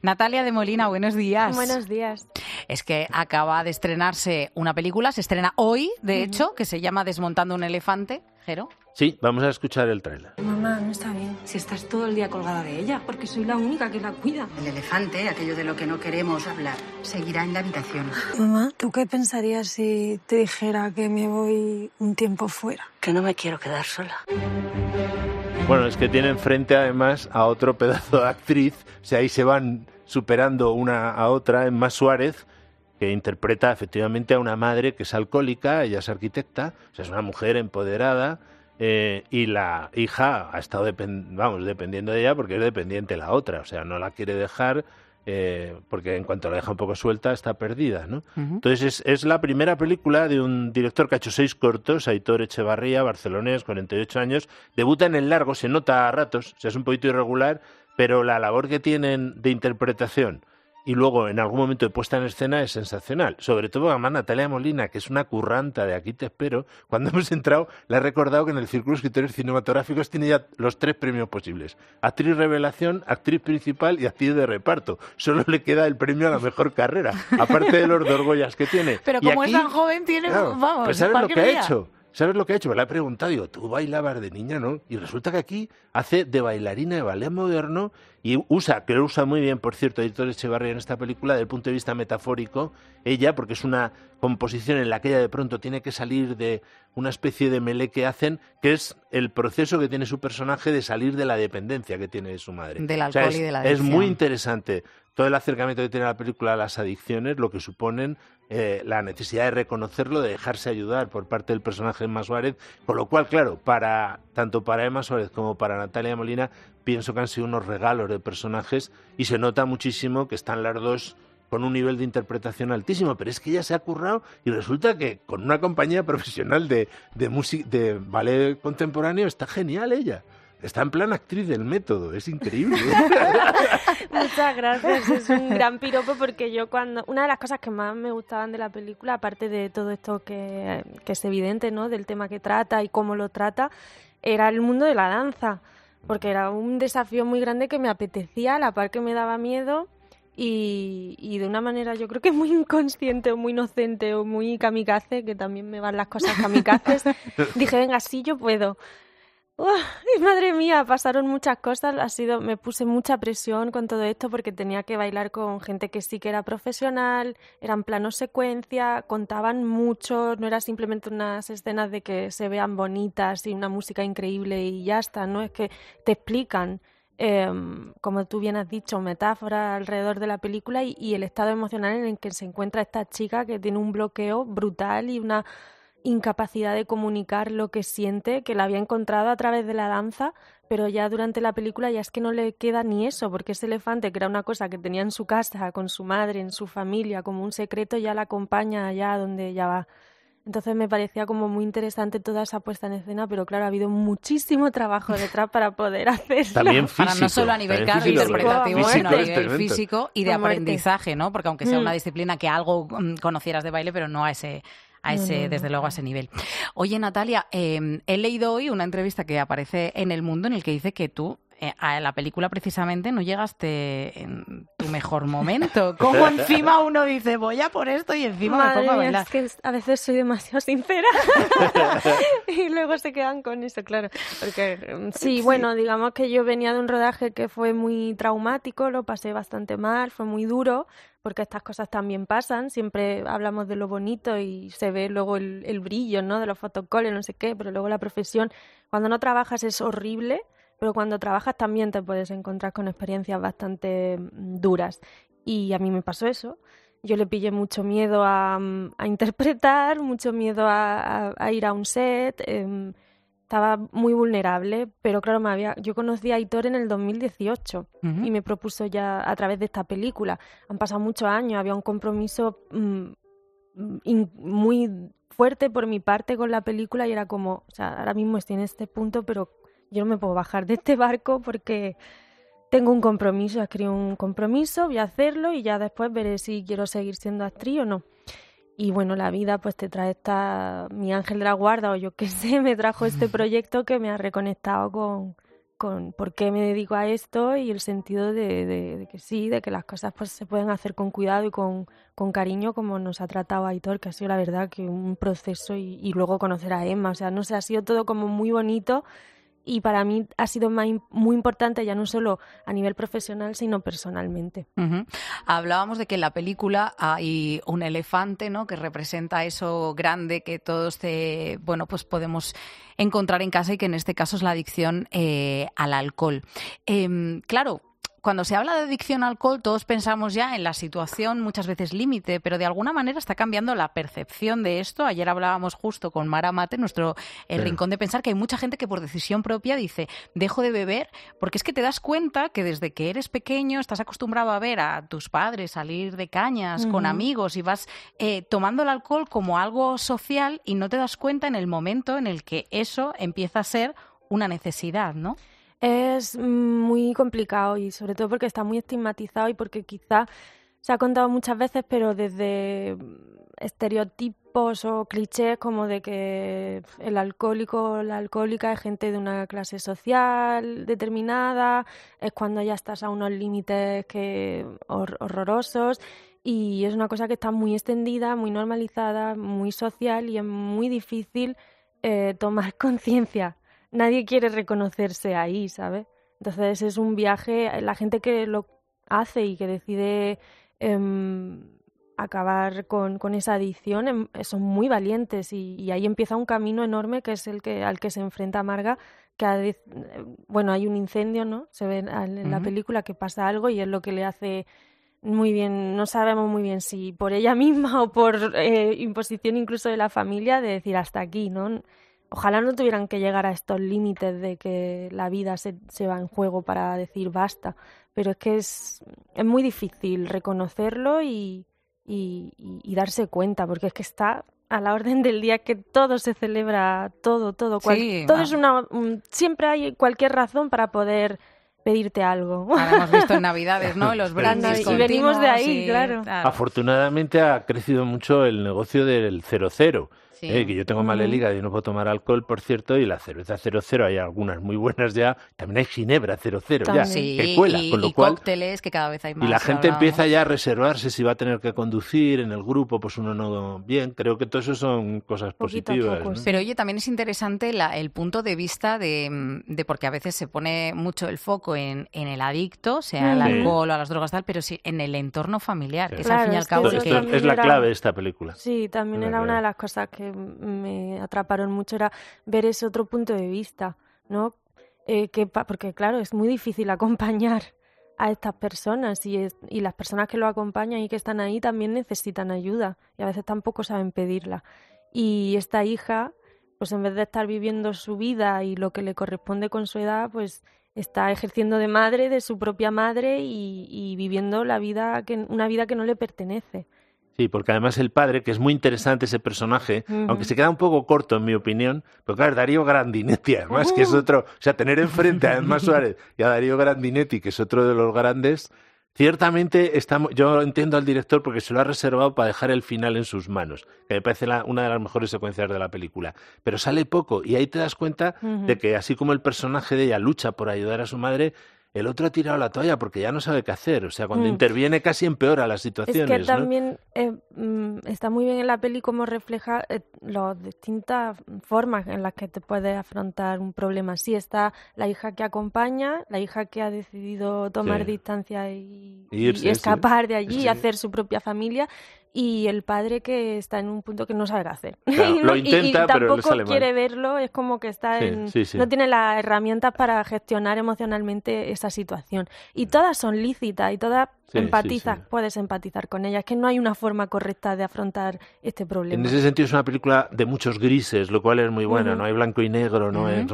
Natalia de Molina, buenos días. Buenos días. Es que acaba de estrenarse una película, se estrena hoy, de hecho, que se llama Desmontando un elefante. ¿Jero? Sí, vamos a escuchar el tráiler. Mamá, no está bien. Si estás todo el día colgada de ella. Porque soy la única que la cuida. El elefante, aquello de lo que no queremos hablar, seguirá en la habitación. Mamá, ¿tú qué pensarías si te dijera que me voy un tiempo fuera? Que no me quiero quedar sola. Bueno, es que tienen frente además a otro pedazo de actriz, o sea, ahí se van superando una a otra. Emma Suárez, que interpreta efectivamente a una madre que es alcohólica, ella es arquitecta, o sea, es una mujer empoderada, y la hija ha estado dependiendo de ella porque es dependiente la otra, o sea, no la quiere dejar, porque en cuanto la deja un poco suelta está perdida, ¿no? Uh-huh. Entonces es la primera película de un director que ha hecho 6 cortos, Aitor Echevarría, barcelonés, 48 años, debuta en el largo, se nota a ratos, o sea, es un poquito irregular, pero la labor que tienen de interpretación y luego en algún momento de puesta en escena es sensacional. Sobre todo además Natalia Molina, que es una curranta de Aquí te espero. Cuando hemos entrado, le he recordado que en el Círculo de Escritores Cinematográficos tiene ya los 3 premios posibles. Actriz revelación, actriz principal y actriz de reparto. Solo le queda el premio a la mejor carrera, aparte de los 2 Goyas que tiene. Pero como es tan joven, tiene, claro, vamos... Pues ¿sabes lo que ha hecho? ¿Sabes lo que ha hecho? Me la he preguntado, digo, tú bailabas de niña, ¿no? Y resulta que aquí hace de bailarina de ballet moderno y que lo usa muy bien, por cierto, Aitor Echevarría en esta película, desde el punto de vista metafórico, ella, porque es una composición en la que ella de pronto tiene que salir de una especie de melé que hacen, que es el proceso que tiene su personaje de salir de la dependencia que tiene de su madre. Del alcohol y de la adicción. Es muy interesante todo el acercamiento que tiene la película a las adicciones, lo que suponen, la necesidad de reconocerlo, de dejarse ayudar por parte del personaje de Emma Suárez, con lo cual, claro, tanto para Emma Suárez como para Natalia Molina, pienso que han sido unos regalos de personajes y se nota muchísimo que están las dos con un nivel de interpretación altísimo, pero es que ella se ha currado y resulta que con una compañía profesional de ballet contemporáneo está genial ella. Está en plan actriz del método, es increíble. Muchas gracias, es un gran piropo porque una de las cosas que más me gustaban de la película, aparte de todo esto que es evidente, ¿no?, del tema que trata y cómo lo trata, era el mundo de la danza, porque era un desafío muy grande que me apetecía, a la par que me daba miedo y de una manera yo creo que muy inconsciente o muy inocente o muy kamikaze, que también me van las cosas kamikazes, dije, venga, sí, yo puedo. Y madre mía, pasaron muchas cosas, me puse mucha presión con todo esto porque tenía que bailar con gente que sí que era profesional, eran planos secuencia, contaban mucho, no era simplemente unas escenas de que se vean bonitas y una música increíble y ya está, ¿no? Es que te explican, como tú bien has dicho, metáforas alrededor de la película y el estado emocional en el que se encuentra esta chica que tiene un bloqueo brutal y una incapacidad de comunicar lo que siente, que la había encontrado a través de la danza, pero ya durante la película ya es que no le queda ni eso, porque ese elefante, que era una cosa que tenía en su casa, con su madre, en su familia, como un secreto, ya la acompaña allá donde ella va. Entonces me parecía como muy interesante toda esa puesta en escena, pero claro, ha habido muchísimo trabajo detrás para poder hacerlo. También físico. Para no solo a nivel interpretativo, sino a nivel físico y de aprendizaje, ¿no? Porque aunque sea una disciplina que algo conocieras de baile, pero no a ese, desde luego, a ese nivel. Oye, Natalia, he leído hoy una entrevista que aparece en El Mundo en el que dice que tú a la película precisamente no llegaste en tu mejor momento. Como encima uno dice, voy a por esto y encima me pongo a bailar. Es que a veces soy demasiado sincera y luego se quedan con eso, claro. Porque sí, bueno, digamos que yo venía de un rodaje que fue muy traumático, lo pasé bastante mal, fue muy duro, porque estas cosas también pasan, siempre hablamos de lo bonito y se ve luego el brillo, ¿no?, de los fotocoles, no sé qué, pero luego la profesión, cuando no trabajas es horrible, pero cuando trabajas también te puedes encontrar con experiencias bastante duras. Y a mí me pasó eso. Yo le pillé mucho miedo a interpretar, mucho miedo a ir a un set. Estaba muy vulnerable, pero claro, yo conocí a Aitor en el 2018 y me propuso ya a través de esta película. Han pasado muchos años, había un compromiso muy fuerte por mi parte con la película y era como, o sea, ahora mismo estoy en este punto, pero yo no me puedo bajar de este barco porque tengo un compromiso, escribo un compromiso, voy a hacerlo y ya después veré si quiero seguir siendo actriz o no. Y bueno, la vida pues te trae mi ángel de la guarda o yo qué sé, me trajo este proyecto que me ha reconectado por qué me dedico a esto y el sentido de que sí, de que las cosas pues se pueden hacer con cuidado y con cariño, como nos ha tratado Aitor, que ha sido la verdad que un proceso, y luego conocer a Emma, o sea, no sé, ha sido todo como muy bonito. Y para mí ha sido muy importante, ya no solo a nivel profesional, sino personalmente. Uh-huh. Hablábamos de que en la película hay un elefante, ¿no?, que representa eso grande que todos pues podemos encontrar en casa, y que en este caso es la adicción al alcohol. Claro, cuando se habla de adicción al alcohol, todos pensamos ya en la situación muchas veces límite, pero de alguna manera está cambiando la percepción de esto. Ayer hablábamos justo con Mara Mate, nuestro Rincón de Pensar, que hay mucha gente que por decisión propia dice, dejo de beber, porque es que te das cuenta que desde que eres pequeño estás acostumbrado a ver a tus padres salir de cañas con amigos y vas tomando el alcohol como algo social, y no te das cuenta en el momento en el que eso empieza a ser una necesidad, ¿no? Es muy complicado, y sobre todo porque está muy estigmatizado y porque quizá se ha contado muchas veces, pero desde estereotipos o clichés como de que el alcohólico o la alcohólica es gente de una clase social determinada, es cuando ya estás a unos límites horrorosos, y es una cosa que está muy extendida, muy normalizada, muy social, y es muy difícil tomar conciencia. Nadie quiere reconocerse ahí, ¿sabes? Entonces es un viaje. La gente que lo hace y que decide acabar con esa adicción son muy valientes, y ahí empieza un camino enorme, que es al que se enfrenta Marga, que hay un incendio, ¿no? Se ve en la película que pasa algo, y es lo que le hace muy bien, no sabemos muy bien si por ella misma o por imposición incluso de la familia, de decir hasta aquí, ¿no? Ojalá no tuvieran que llegar a estos límites de que la vida se va en juego para decir basta, pero es que es muy difícil reconocerlo y darse cuenta, porque es que está a la orden del día, que todo se celebra, todo. Todo es siempre hay cualquier razón para poder pedirte algo. Ahora hemos visto en Navidades, ¿no? Los brindis y venimos de ahí, claro. Afortunadamente ha crecido mucho el negocio del 00. Sí. Que yo tengo mal el hígado y no puedo tomar alcohol, por cierto, y la cerveza 00 hay algunas muy buenas ya, también hay ginebra 00 ya, sí, que cuela, con lo cual cócteles, que cada vez hay más. Y la gente empieza ya a reservarse si va a tener que conducir en el grupo, pues uno no bien, creo que todo eso son cosas positivas, ¿no? Pero oye, también es interesante el punto de vista de porque a veces se pone mucho el foco en el adicto, sea el alcohol o a las drogas tal, pero sí en el entorno familiar, que es al fin y al cabo es la clave de esta película. Sí, también era una de las cosas que me atraparon mucho, era ver ese otro punto de vista, ¿no? Porque claro, es muy difícil acompañar a estas personas, y las personas que lo acompañan y que están ahí también necesitan ayuda, y a veces tampoco saben pedirla. Y esta hija, pues en vez de estar viviendo su vida y lo que le corresponde con su edad, pues está ejerciendo de madre, de su propia madre, y viviendo una vida que no le pertenece. Sí, porque además el padre, que es muy interesante ese personaje, aunque se queda un poco corto en mi opinión, pero claro, Darío Grandinetti, además, que es otro, o sea, tener enfrente a Emma Suárez y a Darío Grandinetti, que es otro de los grandes, ciertamente yo entiendo al director porque se lo ha reservado para dejar el final en sus manos, que me parece una de las mejores secuencias de la película, pero sale poco, y ahí te das cuenta de que así como el personaje de ella lucha por ayudar a su madre, el otro ha tirado la toalla porque ya no sabe qué hacer. O sea, cuando interviene casi empeora las situaciones. Es que también está muy bien en la peli cómo refleja las distintas formas en las que te puedes afrontar un problema. Sí, está la hija que acompaña, la hija que ha decidido tomar distancia y escapar de allí y hacer su propia familia, y el padre que está en un punto que no sabe qué hacer. Claro, lo intenta, y pero le sale tampoco quiere verlo, es como que está no tiene las herramientas para gestionar emocionalmente esa situación. Y todas son lícitas y todas puedes empatizar con ellas. Es que no hay una forma correcta de afrontar este problema. En ese sentido es una película de muchos grises, lo cual es muy buena, no hay blanco y negro,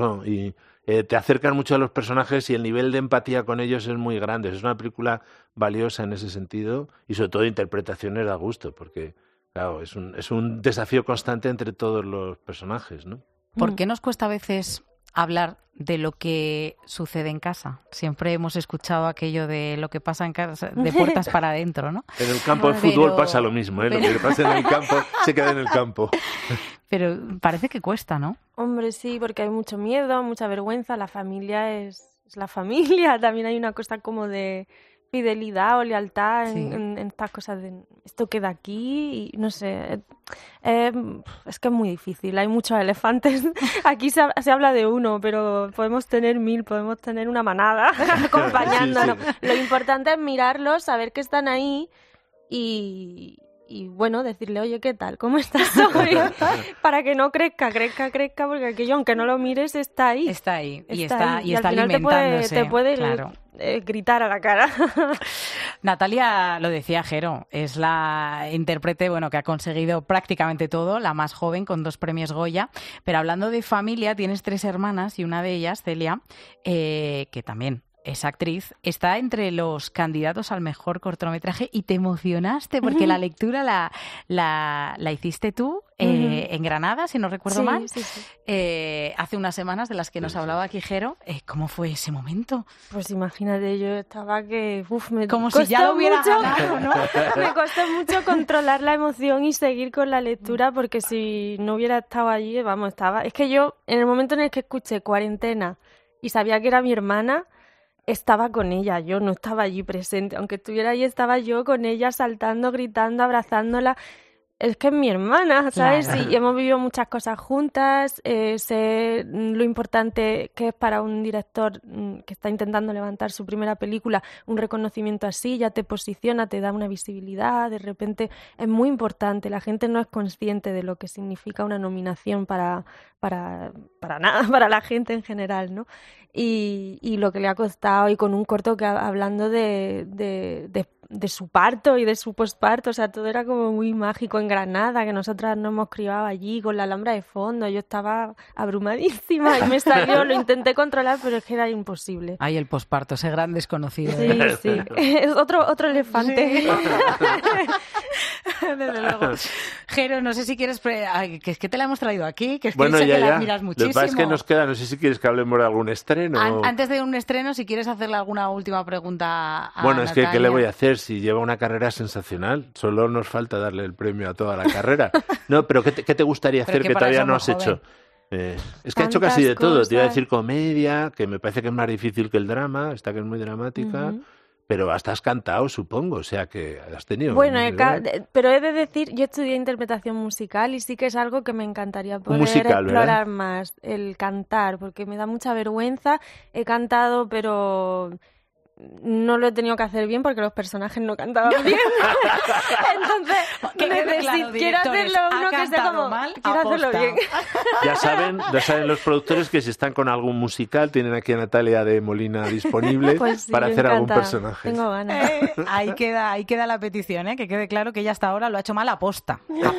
y te acercan mucho a los personajes y el nivel de empatía con ellos es muy grande. Es una película valiosa en ese sentido, y sobre todo interpretaciones da gusto, porque claro, es un desafío constante entre todos los personajes, ¿no? ¿Por qué nos cuesta a veces hablar de lo que sucede en casa? Siempre hemos escuchado aquello de lo que pasa en casa, de puertas para adentro, ¿no? En el campo de fútbol pasa lo mismo, lo que pasa en el campo se queda en el campo. Pero parece que cuesta, ¿no? Hombre, sí, porque hay mucho miedo, mucha vergüenza, la familia es es la familia, también hay una cosa como de fidelidad o lealtad en estas cosas de esto queda aquí y no sé, es que es muy difícil, hay muchos elefantes, aquí se habla de uno, pero podemos tener 1000, podemos tener una manada acompañándonos, lo importante es mirarlos, saber que están ahí y bueno, decirle, oye, ¿qué tal? ¿Cómo estás hoy? Para que no crezca, porque aquello, aunque no lo mires, está ahí. Está ahí, y está alimentándose. Te puede claro. Gritar a la cara. Natalia, lo decía Jero, es la intérprete que ha conseguido prácticamente todo, la más joven, con 2 premios Goya. Pero hablando de familia, tienes 3 hermanas y una de ellas, Celia, que también es actriz, está entre los candidatos al mejor cortometraje y te emocionaste porque la lectura la hiciste tú en Granada, si no recuerdo mal, hace unas semanas de las que nos hablaba aquí Jero. ¿Cómo fue ese momento? Pues imagínate, yo estaba que... como si ya lo hubiera ganado, ¿no? Me costó mucho controlar la emoción y seguir con la lectura porque si no hubiera estado allí, estaba... Es que yo, en el momento en el que escuché Cuarentena y sabía que era mi hermana, estaba con ella, yo no estaba allí presente, aunque estuviera allí estaba yo con ella saltando, gritando, abrazándola. Es que es mi hermana, ¿sabes? Claro. Y hemos vivido muchas cosas juntas, sé lo importante que es para un director que está intentando levantar su primera película, un reconocimiento así, ya te posiciona, te da una visibilidad, de repente es muy importante, la gente no es consciente de lo que significa una nominación para nada, para la gente en general, ¿no? Y lo que le ha costado, y con un corto que hablando de su parto y de su posparto, o sea, todo era como muy mágico en Granada, que nosotras nos hemos criado allí con la Alhambra de fondo, yo estaba abrumadísima y me salió, lo intenté controlar, pero es que era imposible. Ay, el posparto, ese gran desconocido. Sí, es otro elefante. Sí. Desde luego. Jero, no sé si quieres... que es que te la hemos traído aquí, que es que sé que la admiras muchísimo. Lo que pasa es que nos queda, no sé si quieres que hablemos de algún estreno. Antes de un estreno, si quieres hacerle alguna última pregunta a Bueno, Natalia. Es que ¿qué le voy a hacer si lleva una carrera sensacional? Solo nos falta darle el premio a toda la carrera. No, pero ¿qué te gustaría hacer que todavía no has hecho? Es que ha hecho casi de todo. Te iba a decir comedia, que me parece que es más difícil que el drama, esta que es muy dramática... Pero hasta has cantado, supongo, o sea que has tenido... Bueno, pero he de decir, yo estudié interpretación musical y sí que es algo que me encantaría poder explorar más, el cantar, porque me da mucha vergüenza. He cantado, pero no lo he tenido que hacer bien porque los personajes no cantaban bien. Entonces, quiero hacerlo uno que sea como... Quiero hacerlo bien. Ya saben los productores que si están con algún musical, tienen aquí a Natalia de Molina disponible para hacer algún personaje. Tengo ganas. Ahí queda la petición, que quede claro que ella hasta ahora lo ha hecho mal aposta.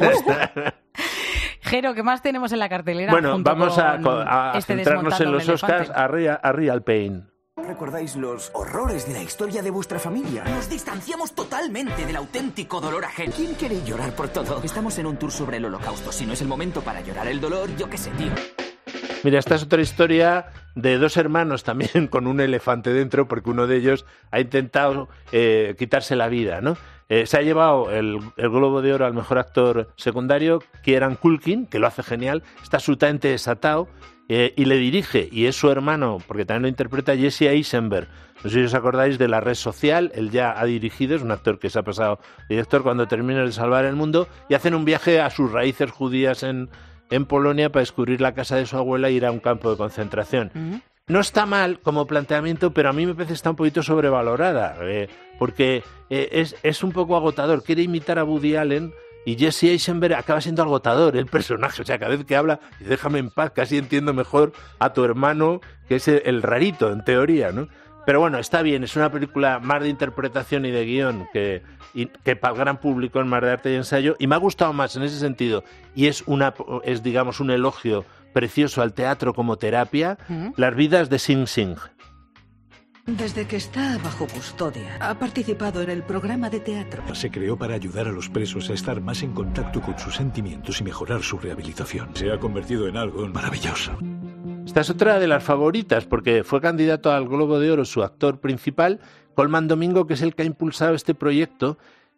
Jero, ¿qué más tenemos en la cartelera? Bueno, vamos a centrarnos en los Oscars, a Real Pain. ¿Recordáis los horrores de la historia de vuestra familia? Nos distanciamos totalmente del auténtico dolor ajeno. ¿Quién quiere llorar por todo? Estamos en un tour sobre el Holocausto. Si no es el momento para llorar el dolor, yo qué sé, tío. Mira, esta es otra historia de 2 hermanos también con un elefante dentro, porque uno de ellos ha intentado quitarse la vida, ¿no? Se ha llevado el Globo de Oro al mejor actor secundario, Kieran Culkin, que lo hace genial, está absolutamente desatado, y le dirige, y es su hermano, porque también lo interpreta Jesse Eisenberg. No sé si os acordáis de La Red Social, él ya ha dirigido, es un actor que se ha pasado director Cuando termine de salvar el mundo, y hacen un viaje a sus raíces judías en Polonia para descubrir la casa de su abuela e ir a un campo de concentración. No está mal como planteamiento, pero a mí me parece que está un poquito sobrevalorada, porque es un poco agotador. Quiere imitar a Woody Allen y Jesse Eisenberg acaba siendo agotador el personaje. O sea, cada vez que habla, déjame en paz, casi entiendo mejor a tu hermano, que es el rarito, en teoría, ¿no? Pero bueno, está bien, es una película más de interpretación y de guión que para el gran público, en más de arte y ensayo, y me ha gustado más en ese sentido, y es digamos un elogio precioso al teatro como terapia, Las vidas de Sing Sing. Desde que está bajo custodia, ha participado en el programa de teatro. Se creó para ayudar a los presos a estar más en contacto con sus sentimientos y mejorar su rehabilitación. Se ha convertido en algo maravilloso. Esta es otra de las favoritas, porque fue candidato al Globo de Oro su actor principal, Colman Domingo, que es el que ha impulsado este proyecto,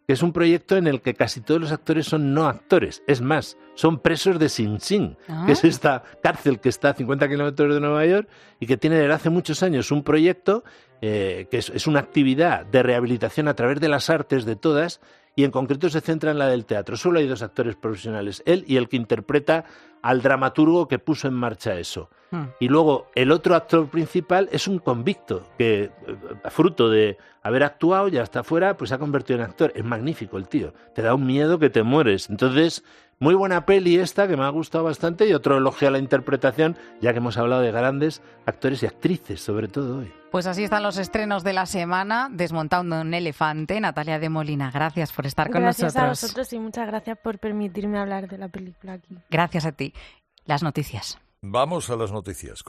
que es un proyecto en el que casi todos los actores son no actores. Es más, son presos de Sing Sing, que es esta cárcel que está a 50 kilómetros de Nueva York y que tiene desde hace muchos años un proyecto que es una actividad de rehabilitación a través de las artes de todas, y en concreto se centra en la del teatro. Solo hay 2 actores profesionales, él y el que interpreta al dramaturgo que puso en marcha eso. Y luego el otro actor principal es un convicto que, fruto de haber actuado, ya está fuera, pues se ha convertido en actor. Es magnífico el tío, te da un miedo que te mueres. Entonces, muy buena peli esta, que me ha gustado bastante, y otro elogio a la interpretación, ya que hemos hablado de grandes actores y actrices, sobre todo hoy. Pues así están los estrenos de la semana. Desmontando un elefante. Natalia de Molina, gracias por estar con nosotros. Gracias a vosotros y muchas gracias por permitirme hablar de la película aquí. Gracias a ti. Las noticias. Vamos a las noticias.